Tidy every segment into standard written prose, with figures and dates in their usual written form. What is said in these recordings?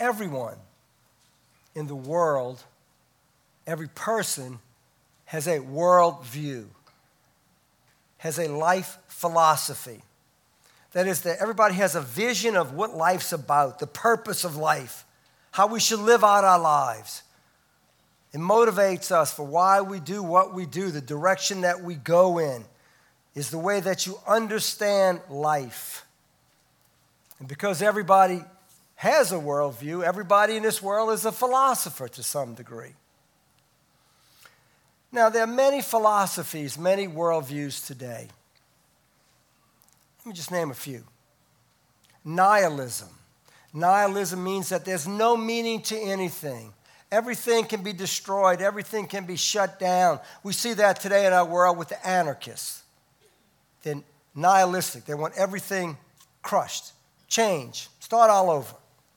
everyone in the world, every person has a worldview, has a life philosophy. That is, that everybody has a vision of what life's about, the purpose of life, how we should live out our lives. It motivates us for why we do what we do, the direction that we go in is the way that you understand life. And because everybody has a worldview, everybody in this world is a philosopher to some degree. Now, there are many philosophies, many worldviews today. Let me just name a few. Nihilism. Nihilism means that there's no meaning to anything. Everything can be destroyed. Everything can be shut down. We see that today in our world with the anarchists. They're nihilistic. They want everything crushed, change, start all over.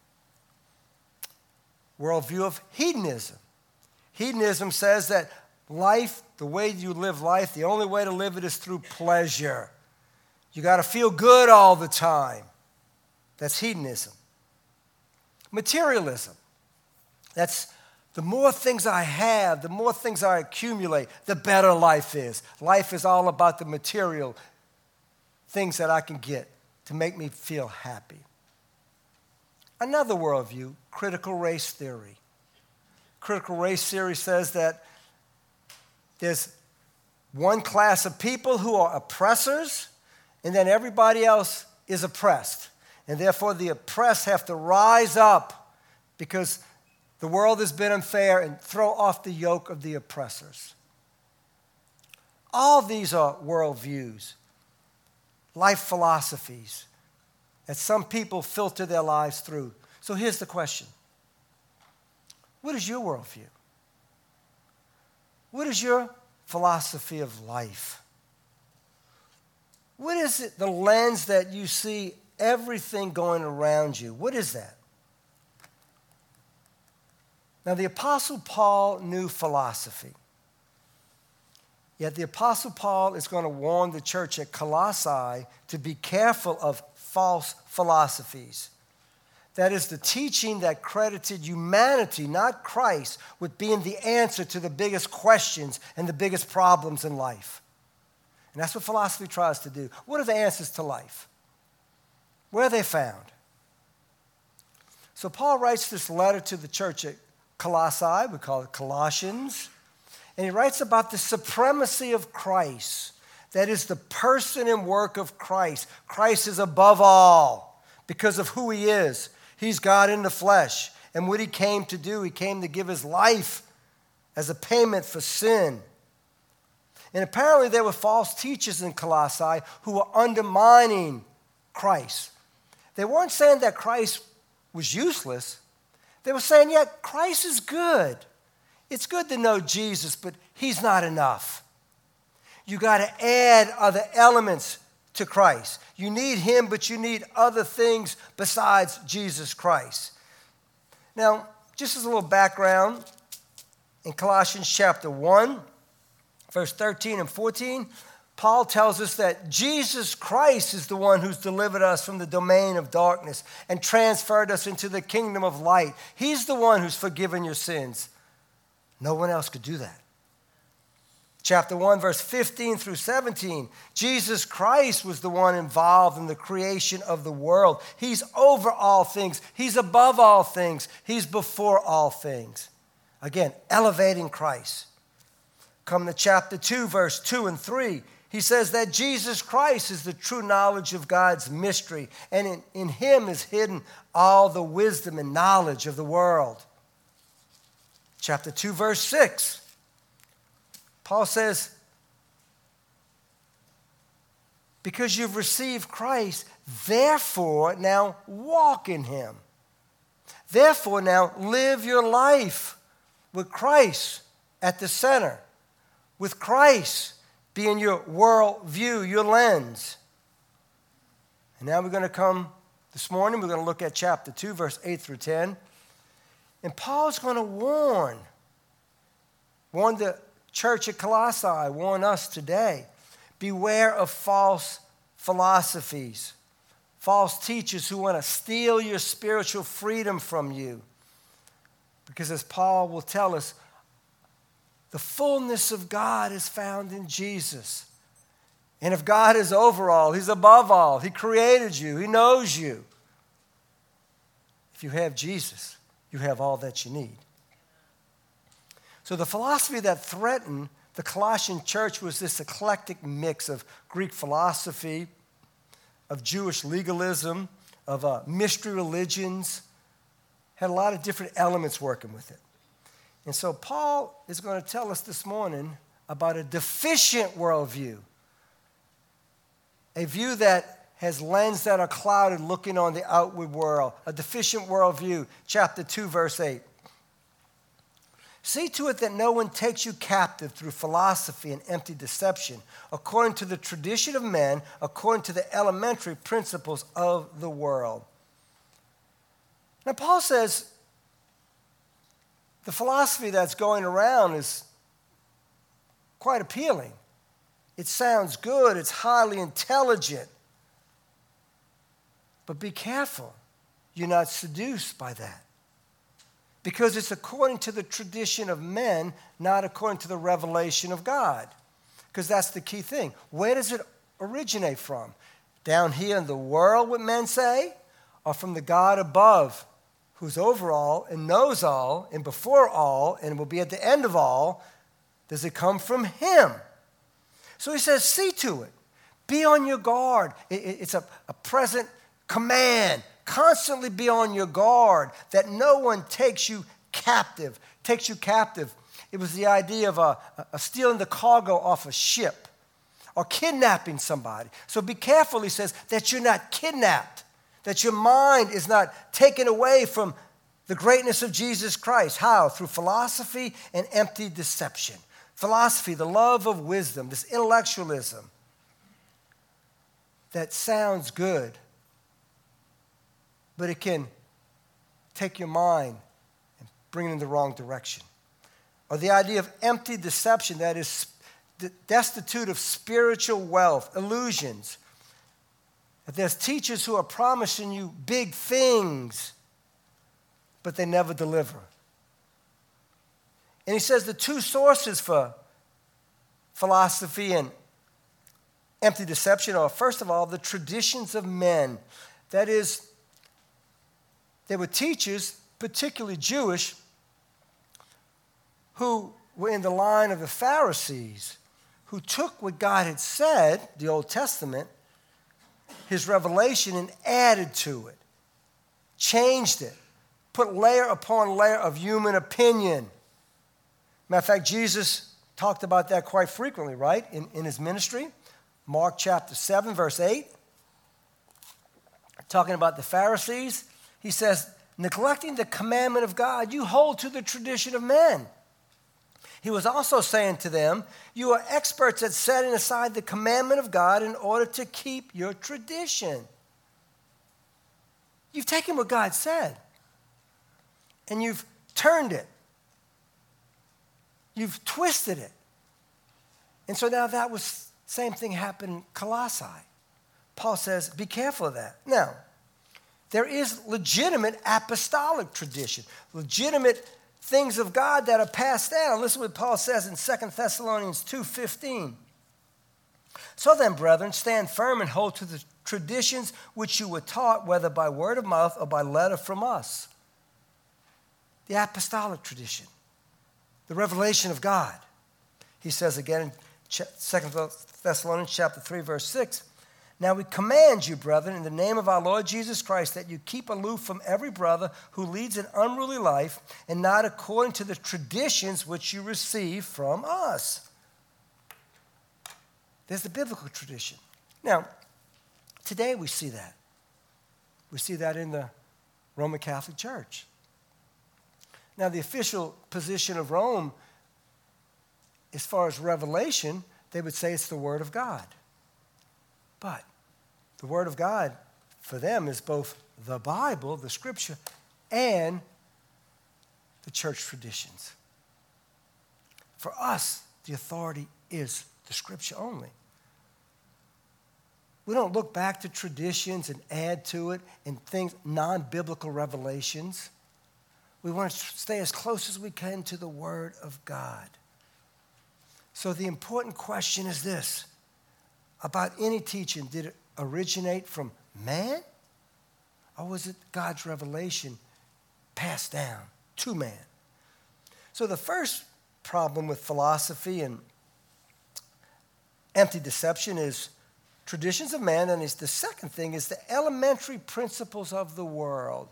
Worldview of hedonism. Hedonism says that life, the way you live life, the only way to live it is through pleasure. You got to feel good all the time. That's hedonism. Materialism. That's the more things I have, the more things I accumulate, the better life is. Life is all about the material things that I can get to make me feel happy. Another worldview, critical race theory. Critical race theory says that there's one class of people who are oppressors, and then everybody else is oppressed. And therefore, the oppressed have to rise up because the world has been unfair and throw off the yoke of the oppressors. All these are worldviews, life philosophies that some people filter their lives through. So here's the question. What is your worldview? What is your philosophy of life? What is it, the lens that you see everything going around you? What is that? Now, the Apostle Paul knew philosophy. Yet the Apostle Paul is going to warn the church at Colossae to be careful of false philosophies. That is the teaching that credited humanity, not Christ, with being the answer to the biggest questions and the biggest problems in life. And that's what philosophy tries to do. What are the answers to life? Where are they found? So Paul writes this letter to the church at Colossae, we call it Colossians, and he writes about the supremacy of Christ. That is the person and work of Christ. Christ is above all because of who he is. He's God in the flesh. And what he came to do, he came to give his life as a payment for sin. And apparently there were false teachers in Colossae who were undermining Christ. They weren't saying that Christ was useless. They were saying, yeah, Christ is good. It's good to know Jesus, but he's not enough. You got to add other elements to Christ. You need him, but you need other things besides Jesus Christ. Now, just as a little background, in Colossians chapter 1, verse 13 and 14, Paul tells us that Jesus Christ is the one who's delivered us from the domain of darkness and transferred us into the kingdom of light. He's the one who's forgiven your sins. No one else could do that. Chapter 1, verse 15 through 17, Jesus Christ was the one involved in the creation of the world. He's over all things. He's above all things. He's before all things. Again, elevating Christ. Come to chapter 2, verse 2 and 3. He says that Jesus Christ is the true knowledge of God's mystery, and in him is hidden all the wisdom and knowledge of the world. Chapter 2, verse 6. Paul says, because you've received Christ, therefore now walk in him. Therefore now live your life with Christ at the center, with Christ being your world view, your lens. And now we're going to come this morning, we're going to look at chapter 2, verse 8 through 10. And Paul's going to warn the church at Colossae, warn us today, beware of false philosophies false teachers who want to steal your spiritual freedom from you. Because as Paul will tell us, the fullness of God is found in Jesus. And if God is over all, he's above all. He created you. He knows you. If you have Jesus, you have all that you need. So the philosophy that threatened the Colossian church was this eclectic mix of Greek philosophy, of Jewish legalism, of mystery religions, had a lot of different elements working with it. And so Paul is going to tell us this morning about a deficient worldview, a view that has lenses that are clouded looking on the outward world, a deficient worldview, chapter 2, verse 8. See to it that no one takes you captive through philosophy and empty deception, according to the tradition of men, according to the elementary principles of the world. Now, Paul says the philosophy that's going around is quite appealing. It sounds good, it's highly intelligent. But be careful, you're not seduced by that. Because it's according to the tradition of men, not according to the revelation of God. Because that's the key thing. Where does it originate from? Down here in the world, what men say? Or from the God above, who's over all and knows all and before all and will be at the end of all? Does it come from him? So he says, see to it. Be on your guard. It's a present command. Constantly be on your guard that no one takes you captive. It was the idea of stealing the cargo off a ship or kidnapping somebody. So be careful, he says, that you're not kidnapped, that your mind is not taken away from the greatness of Jesus Christ. How? Through philosophy and empty deception. Philosophy, the love of wisdom, this intellectualism that sounds good, but it can take your mind and bring it in the wrong direction. Or the idea of empty deception that is destitute of spiritual wealth, illusions. That there's teachers who are promising you big things, but they never deliver. And he says the two sources for philosophy and empty deception are, first of all, the traditions of men. That is, there were teachers, particularly Jewish, who were in the line of the Pharisees, who took what God had said, the Old Testament, his revelation, and added to it, changed it, put layer upon layer of human opinion. Matter of fact, Jesus talked about that quite frequently, right, in his ministry. Mark chapter 7, verse 8, talking about the Pharisees. He says, neglecting the commandment of God, you hold to the tradition of men. He was also saying to them, you are experts at setting aside the commandment of God in order to keep your tradition. You've taken what God said, and you've turned it. You've twisted it. And so now that was, same thing happened in Colossae. Paul says, be careful of that. Now, there is legitimate apostolic tradition, legitimate things of God that are passed down. Listen to what Paul says in 2 Thessalonians 2:15. So then, brethren, stand firm and hold to the traditions which you were taught, whether by word of mouth or by letter from us. The apostolic tradition, the revelation of God. He says again in 2 Thessalonians chapter 3, verse 6, now we command you, brethren, in the name of our Lord Jesus Christ, that you keep aloof from every brother who leads an unruly life and not according to the traditions which you receive from us. There's the biblical tradition. Now, today we see that. We see that in the Roman Catholic Church. Now, the official position of Rome, as far as revelation, they would say it's the Word of God. But the Word of God for them is both the Bible, the Scripture, and the church traditions. For us, the authority is the Scripture only. We don't look back to traditions and add to it and things, non-biblical revelations. We want to stay as close as we can to the Word of God. So the important question is this: about any teaching, did it originate from man? Or was it God's revelation passed down to man? So the first problem with philosophy and empty deception is traditions of man, and the second thing is the elementary principles of the world.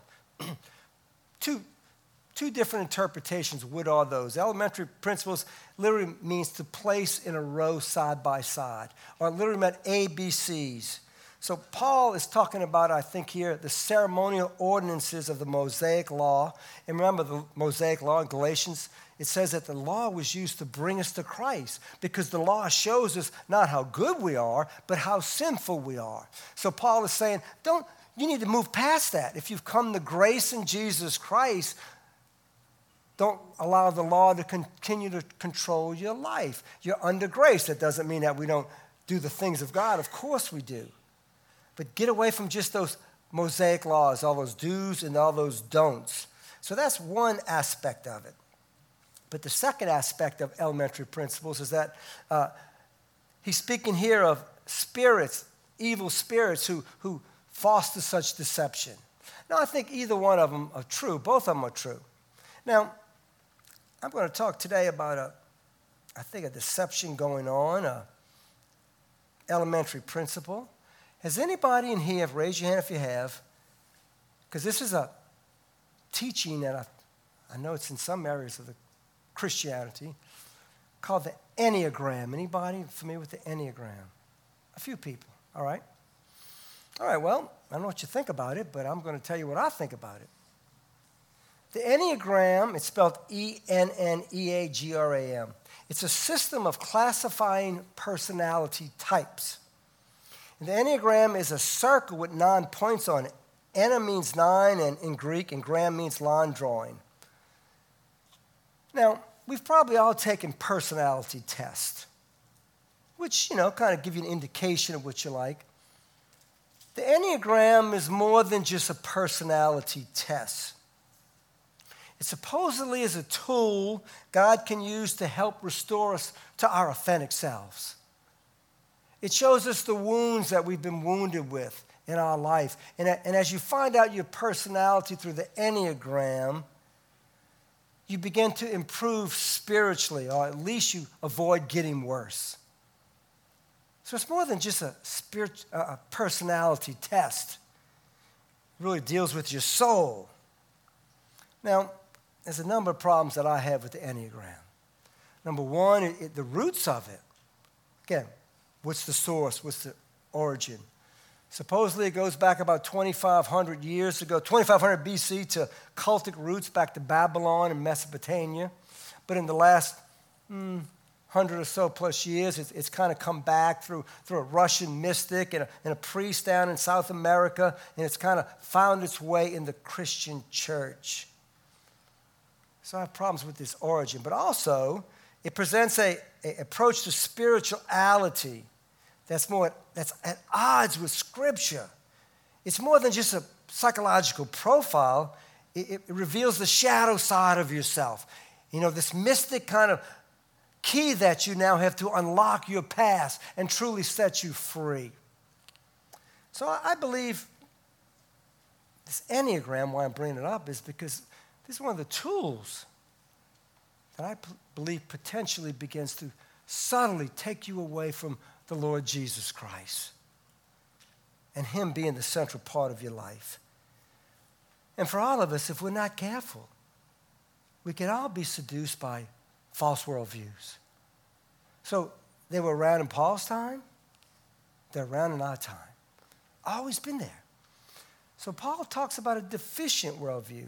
Two different interpretations. What are those? Elementary principles literally means to place in a row side by side, or literally meant ABCs. So Paul is talking about, I think here, the ceremonial ordinances of the Mosaic Law. And remember the Mosaic Law in Galatians, it says that the law was used to bring us to Christ, because the law shows us not how good we are, but how sinful we are. So Paul is saying, you need to move past that. If you've come to grace in Jesus Christ, don't allow the law to continue to control your life. You're under grace. That doesn't mean that we don't do the things of God. Of course we do. But get away from just those Mosaic laws, all those do's and all those don'ts. So that's one aspect of it. But the second aspect of elementary principles is that he's speaking here of spirits, evil spirits who foster such deception. Now, I think either one of them are true. Both of them are true. Now, I'm going to talk today about a deception going on, an elementary principle. Has anybody in here, raise your hand if you have, because this is a teaching that I know it's in some areas of the Christianity, called the Enneagram. Anybody familiar with the Enneagram? A few people, all right? All right, well, I don't know what you think about it, but I'm going to tell you what I think about it. The Enneagram, it's spelled Enneagram. It's a system of classifying personality types. And the Enneagram is a circle with 9 points on it. Enna means 9 and in Greek, and gram means line drawing. Now, we've probably all taken personality tests, which, kind of give you an indication of what you like. The Enneagram is more than just a personality test. It supposedly is a tool God can use to help restore us to our authentic selves. It shows us the wounds that we've been wounded with in our life. And as you find out your personality through the Enneagram, you begin to improve spiritually, or at least you avoid getting worse. So it's more than just a personality test. It really deals with your soul. Now, there's a number of problems that I have with the Enneagram. Number one, the roots of it. Again, what's the source? What's the origin? Supposedly it goes back about 2,500 years ago, 2,500 BC, to cultic roots back to Babylon and Mesopotamia. But in the last 100 or so plus years, it's kind of come back through a Russian mystic and a priest down in South America, and it's kind of found its way in the Christian church. So I have problems with this origin. But also, it presents an approach to spirituality that's at odds with Scripture. It's more than just a psychological profile. It reveals the shadow side of yourself. This mystic kind of key that you now have to unlock your past and truly set you free. So I believe this Enneagram, why I'm bringing it up, is because this is one of the tools that I believe potentially begins to subtly take you away from the Lord Jesus Christ and Him being the central part of your life. And for all of us, if we're not careful, we can all be seduced by false worldviews. So they were around in Paul's time. They're around in our time. Always been there. So Paul talks about a deficient worldview.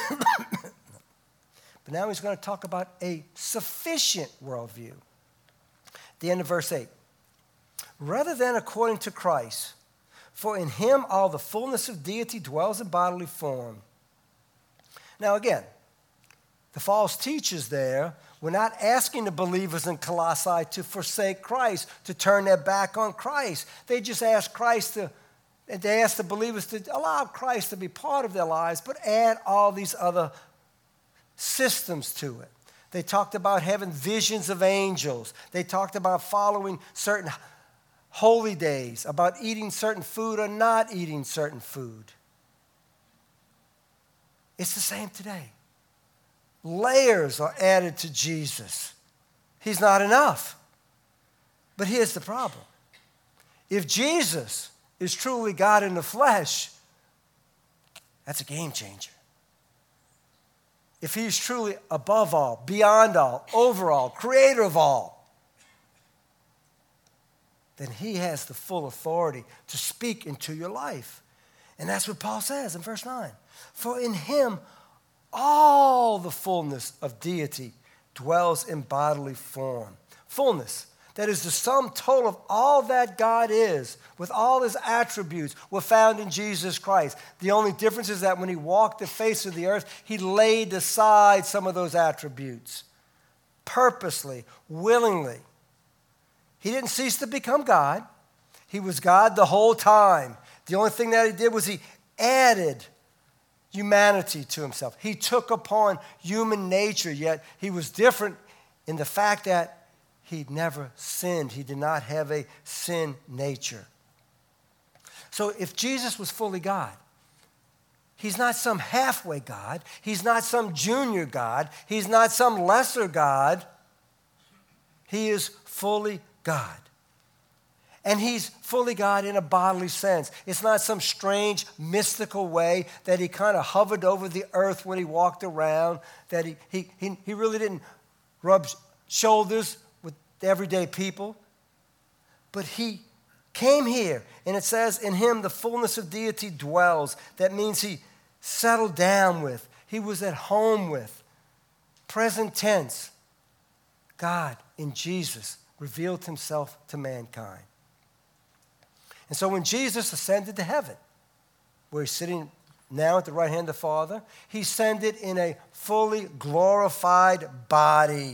But now he's going to talk about a sufficient worldview. The end of verse 8. Rather than according to Christ, for in Him all the fullness of deity dwells in bodily form. Now again, the false teachers there We're not asking the believers in Colossae to forsake Christ, to turn their back on Christ. They just ask they ask the believers to allow Christ to be part of their lives, but add all these other systems to it. They talked about having visions of angels. They talked about following certain holy days, about eating certain food or not eating certain food. It's the same today. Layers are added to Jesus. He's not enough. But here's the problem. If Jesus is truly God in the flesh, that's a game changer. If he's truly above all, beyond all, over all, creator of all, then he has the full authority to speak into your life. And that's what Paul says in verse 9. For in him all the fullness of deity dwells in bodily form. Fullness. That is the sum total of all that God is, with all his attributes, were found in Jesus Christ. The only difference is that when he walked the face of the earth, he laid aside some of those attributes purposely, willingly. He didn't cease to become God. He was God the whole time. The only thing that he did was he added humanity to himself. He took upon human nature, yet he was different in the fact that he never sinned. He did not have a sin nature. So if Jesus was fully God, he's not some halfway God. He's not some junior God. He's not some lesser God. He is fully God. And he's fully God in a bodily sense. It's not some strange, mystical way that he kind of hovered over the earth when he walked around, that he really didn't rub shoulders with everyday people. But he came here, and it says, in him the fullness of deity dwells. That means he settled down with, he was at home with. Present tense, God in Jesus revealed himself to mankind. And so when Jesus ascended to heaven, where he's sitting now at the right hand of the Father, he ascended in a fully glorified body.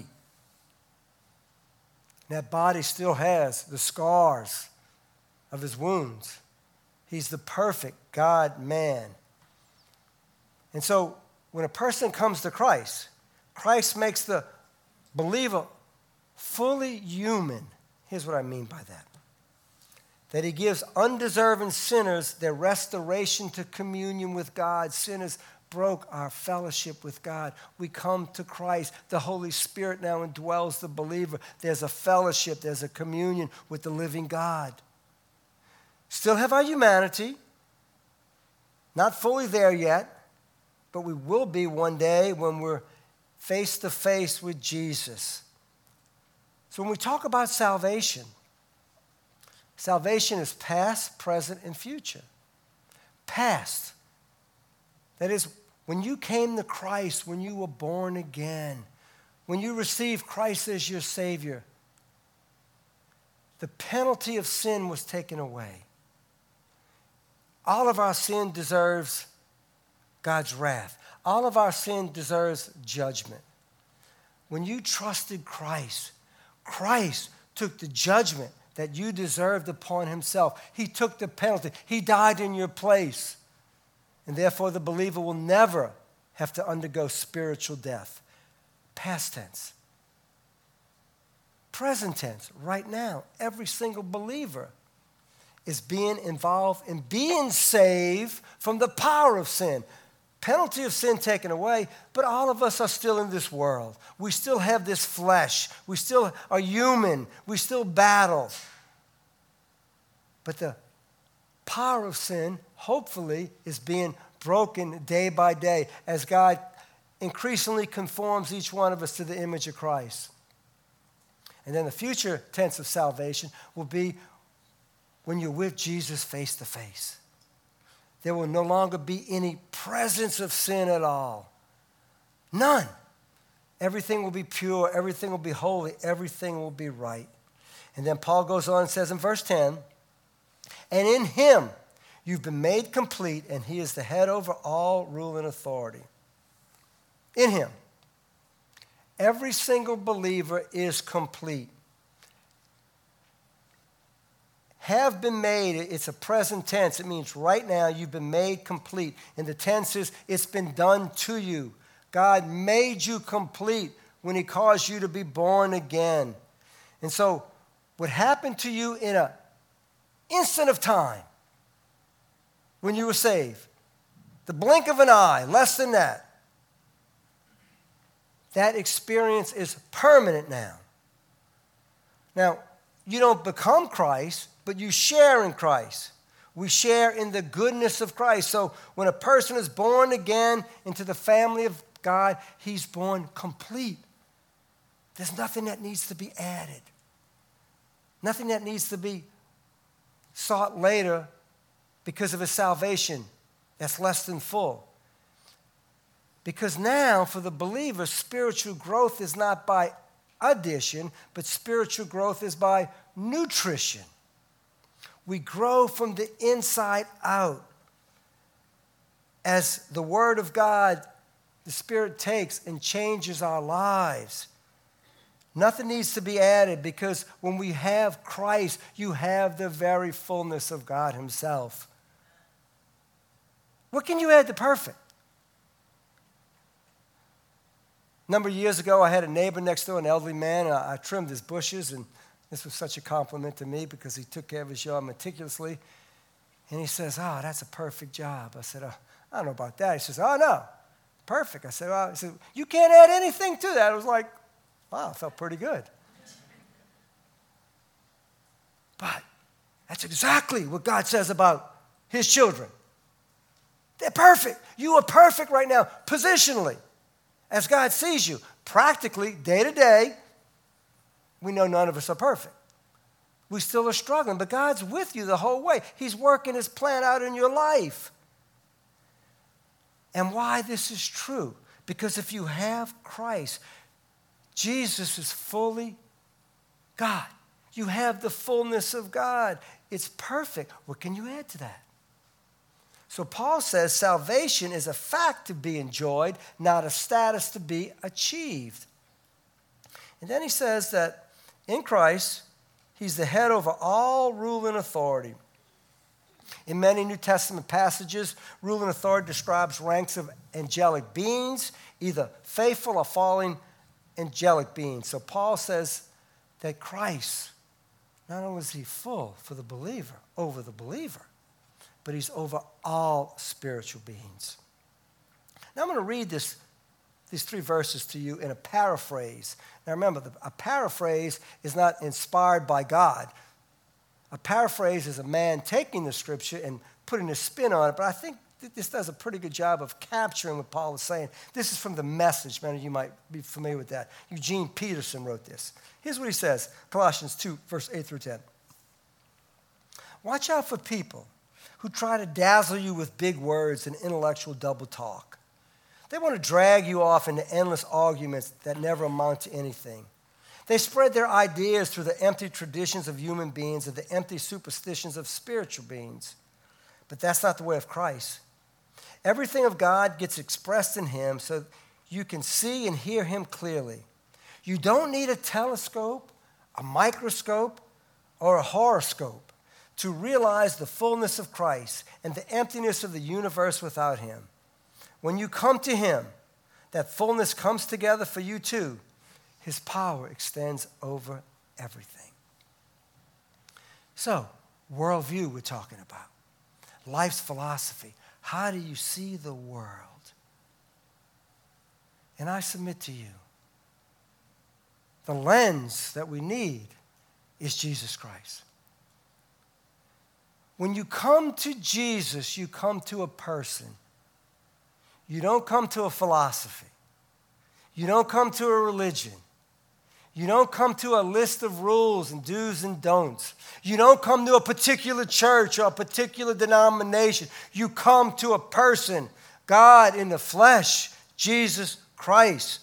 And that body still has the scars of his wounds. He's the perfect God-man. And so when a person comes to Christ, Christ makes the believer fully human. Here's what I mean by that. That he gives undeserving sinners their restoration to communion with God. Sinners broke our fellowship with God. We come to Christ. The Holy Spirit now indwells the believer. There's a fellowship, there's a communion with the living God. Still have our humanity. Not fully there yet, but we will be one day when we're face to face with Jesus. So when we talk about salvation, salvation is past, present, and future. Past. That is, when you came to Christ, when you were born again, when you received Christ as your Savior, the penalty of sin was taken away. All of our sin deserves God's wrath. All of our sin deserves judgment. When you trusted Christ, Christ took the judgment that you deserved upon himself. He took the penalty. He died in your place. And therefore, the believer will never have to undergo spiritual death. Past tense. Present tense, right now, every single believer is being involved in being saved from the power of sin. Penalty of sin taken away, but all of us are still in this world. We still have this flesh. We still are human. We still battle. But the power of sin, hopefully, is being broken day by day as God increasingly conforms each one of us to the image of Christ. And then the future tense of salvation will be when you're with Jesus face to face. There will no longer be any presence of sin at all. None. Everything will be pure. Everything will be holy. Everything will be right. And then Paul goes on and says in verse 10, and in him you've been made complete, and he is the head over all rule and authority. In him. Every single believer is complete. Have been made, it's a present tense. It means right now you've been made complete. And the tense is it's been done to you. God made you complete when he caused you to be born again. And so what happened to you in an instant of time when you were saved, the blink of an eye, less than that, that experience is permanent now. Now, you don't become Christ, but you share in Christ. We share in the goodness of Christ. So when a person is born again into the family of God, he's born complete. There's nothing that needs to be added. Nothing that needs to be sought later because of his salvation that's less than full. Because now, for the believer, spiritual growth is not by addition, but spiritual growth is by nutrition. We grow from the inside out. As the Word of God, the Spirit takes and changes our lives. Nothing needs to be added because when we have Christ, you have the very fullness of God himself. What can you add to perfect? A number of years ago, I had a neighbor next door, an elderly man, and I trimmed his bushes, and this was such a compliment to me because he took care of his yard meticulously. And he says, "Oh, that's a perfect job." I said, "I don't know about that." He says, "Oh, no, perfect." I said, "Oh," he said, "You can't add anything to that." I was like, wow, I felt pretty good. But that's exactly what God says about his children. They're perfect. You are perfect right now, positionally, as God sees you. Practically, day to day, we know none of us are perfect. We still are struggling, but God's with you the whole way. He's working his plan out in your life. And why this is true? Because if you have Christ, Jesus is fully God. You have the fullness of God. It's perfect. What can you add to that? So Paul says salvation is a fact to be enjoyed, not a status to be achieved. And then he says that in Christ, he's the head over all rule and authority. In many New Testament passages, rule and authority describes ranks of angelic beings, either faithful or fallen angelic beings. So Paul says that Christ, not only is he full for the believer, over the believer, but he's over all spiritual beings. Now I'm going to read these three verses to you in a paraphrase. Now remember, a paraphrase is not inspired by God. A paraphrase is a man taking the scripture and putting a spin on it, but I think this does a pretty good job of capturing what Paul is saying. This is from The Message. Many of you might be familiar with that. Eugene Peterson wrote this. Here's what he says, Colossians 2, verse 8 through 10. Watch out for people who try to dazzle you with big words and intellectual double talk. They want to drag you off into endless arguments that never amount to anything. They spread their ideas through the empty traditions of human beings and the empty superstitions of spiritual beings. But that's not the way of Christ. Everything of God gets expressed in him so you can see and hear him clearly. You don't need a telescope, a microscope, or a horoscope to realize the fullness of Christ and the emptiness of the universe without him. When you come to him, that fullness comes together for you too. His power extends over everything. So, worldview we're talking about. Life's philosophy. How do you see the world? And I submit to you, the lens that we need is Jesus Christ. When you come to Jesus, you come to a person. You don't come to a philosophy. You don't come to a religion. You don't come to a list of rules and do's and don'ts. You don't come to a particular church or a particular denomination. You come to a person, God in the flesh, Jesus Christ.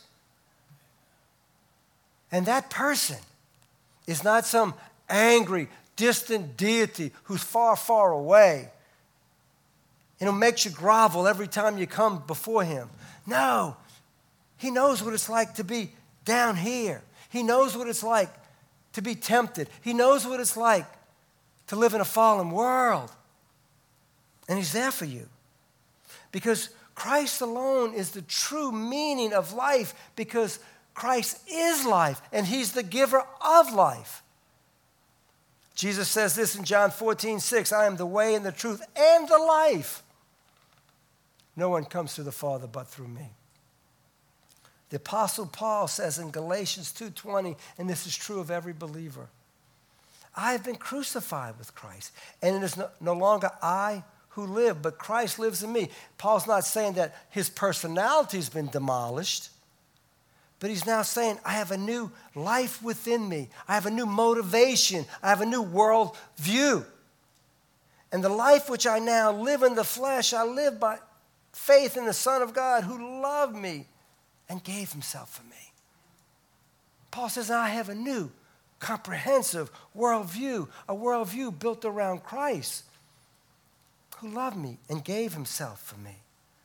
And that person is not some angry, distant deity who's far, far away. And it makes you grovel every time you come before him. No, he knows what it's like to be down here. He knows what it's like to be tempted. He knows what it's like to live in a fallen world. And he's there for you. Because Christ alone is the true meaning of life, because Christ is life, and he's the giver of life. Jesus says this in John 14:6, I am the way and the truth and the life. No one comes to the Father but through me. The Apostle Paul says in Galatians 2:20, and this is true of every believer, I have been crucified with Christ, and it is no longer I who live, but Christ lives in me. Paul's not saying that his personality has been demolished, but he's now saying, I have a new life within me. I have a new motivation. I have a new world view. And the life which I now live in the flesh, I live by faith in the Son of God who loved me and gave himself for me. Paul says, I have a new, comprehensive worldview, a worldview built around Christ who loved me and gave himself for me.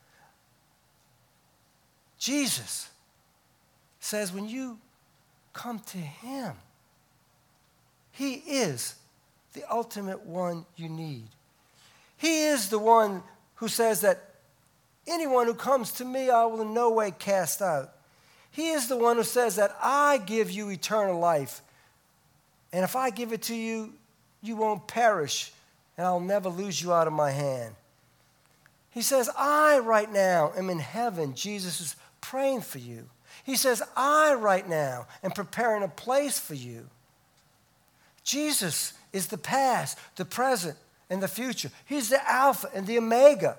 Jesus says when you come to him, he is the ultimate one you need. He is the one who says that anyone who comes to me, I will in no way cast out. He is the one who says that I give you eternal life. And if I give it to you, you won't perish, and I'll never lose you out of my hand. He says, I right now am in heaven. Jesus is praying for you. He says, I right now am preparing a place for you. Jesus is the past, the present, and the future. He's the Alpha and the Omega.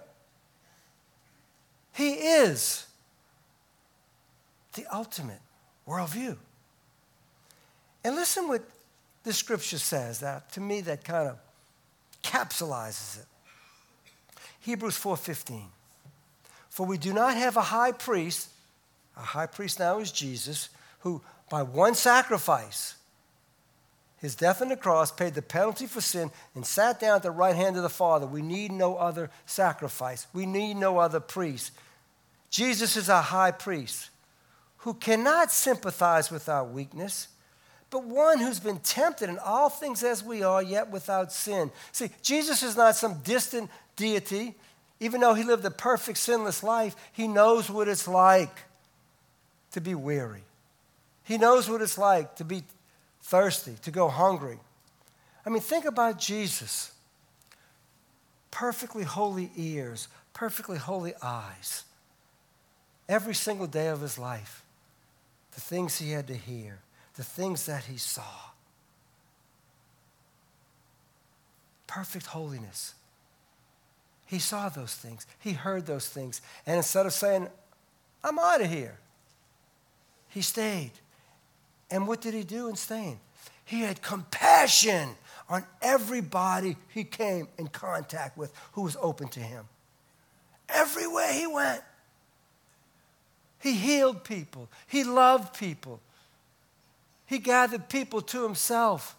He is the ultimate worldview. And listen what the scripture says. That, to me, that kind of capsulizes it. Hebrews 4:15. For we do not have a high priest, our high priest now is Jesus, who by one sacrifice, his death on the cross, paid the penalty for sin and sat down at the right hand of the Father. We need no other sacrifice. We need no other priest. Jesus is our high priest who cannot sympathize with our weakness, but one who's been tempted in all things as we are, yet without sin. See, Jesus is not some distant deity. Even though he lived a perfect, sinless life, he knows what it's like to be weary. He knows what it's like to be thirsty, to go hungry. I mean, think about Jesus. Perfectly holy ears, perfectly holy eyes. Every single day of his life, the things he had to hear, the things that he saw. Perfect holiness. He saw those things. He heard those things. And instead of saying, I'm out of here, he stayed. And what did he do in staying? He had compassion on everybody he came in contact with who was open to him. Everywhere he went, he healed people. He loved people. He gathered people to himself.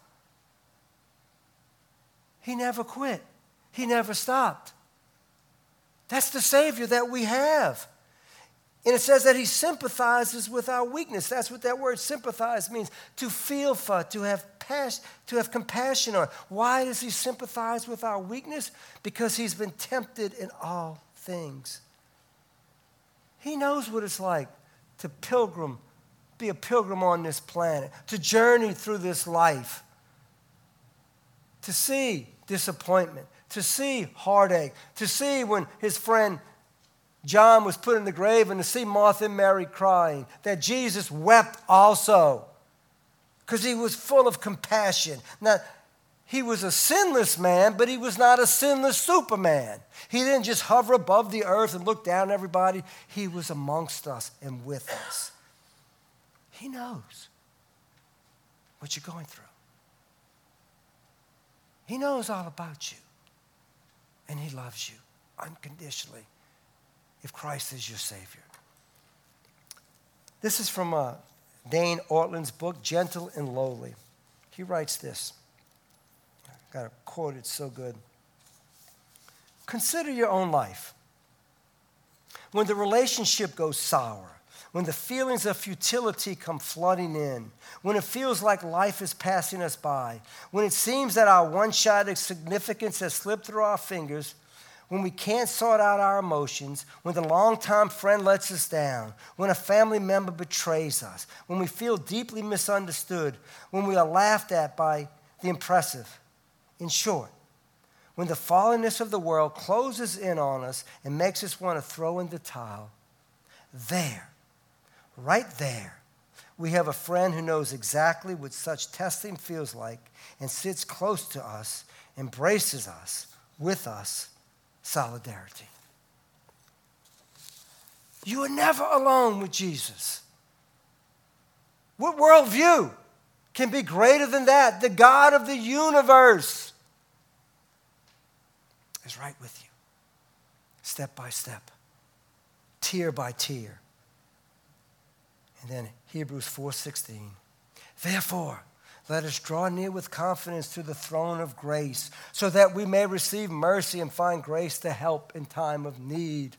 He never quit. He never stopped. That's the Savior that we have. And it says that he sympathizes with our weakness. That's what that word sympathize means. To feel for, to have compassion on. Why does he sympathize with our weakness? Because he's been tempted in all things. He knows what it's like to be a pilgrim on this planet, to journey through this life, to see disappointment, to see heartache, to see when his friend John was put in the grave and to see Martha and Mary crying, that Jesus wept also because he was full of compassion. Now, he was a sinless man, but he was not a sinless Superman. He didn't just hover above the earth and look down at everybody. He was amongst us and with us. He knows what you're going through. He knows all about you. And he loves you unconditionally if Christ is your Savior. This is from Dane Ortland's book, Gentle and Lowly. He writes this. I've got to quote it so good. Consider your own life. When the relationship goes sour, when the feelings of futility come flooding in, when it feels like life is passing us by, when it seems that our one-shot significance has slipped through our fingers, when we can't sort out our emotions, when the longtime friend lets us down, when a family member betrays us, when we feel deeply misunderstood, when we are laughed at by the impressive. In short, when the fallenness of the world closes in on us and makes us want to throw in the towel, there, right there, we have a friend who knows exactly what such testing feels like and sits close to us, embraces us, with us, solidarity. You are never alone with Jesus. What worldview can be greater than that? The God of the universe is right with you, step by step, tear by tear. And then Hebrews 4:16. Therefore, let us draw near with confidence to the throne of grace, so that we may receive mercy and find grace to help in time of need.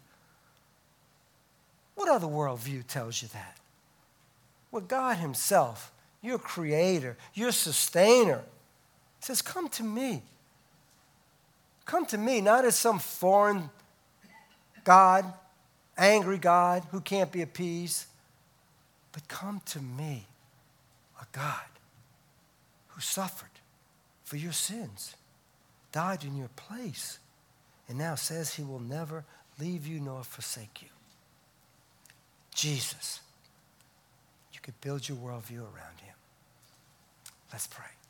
What other worldview tells you that? Well, God himself, your creator, your sustainer, says, come to me. Come to me, not as some foreign God, angry God who can't be appeased, but come to me, a God who suffered for your sins, died in your place, and now says he will never leave you nor forsake you. Jesus, you could build your worldview around him. Let's pray.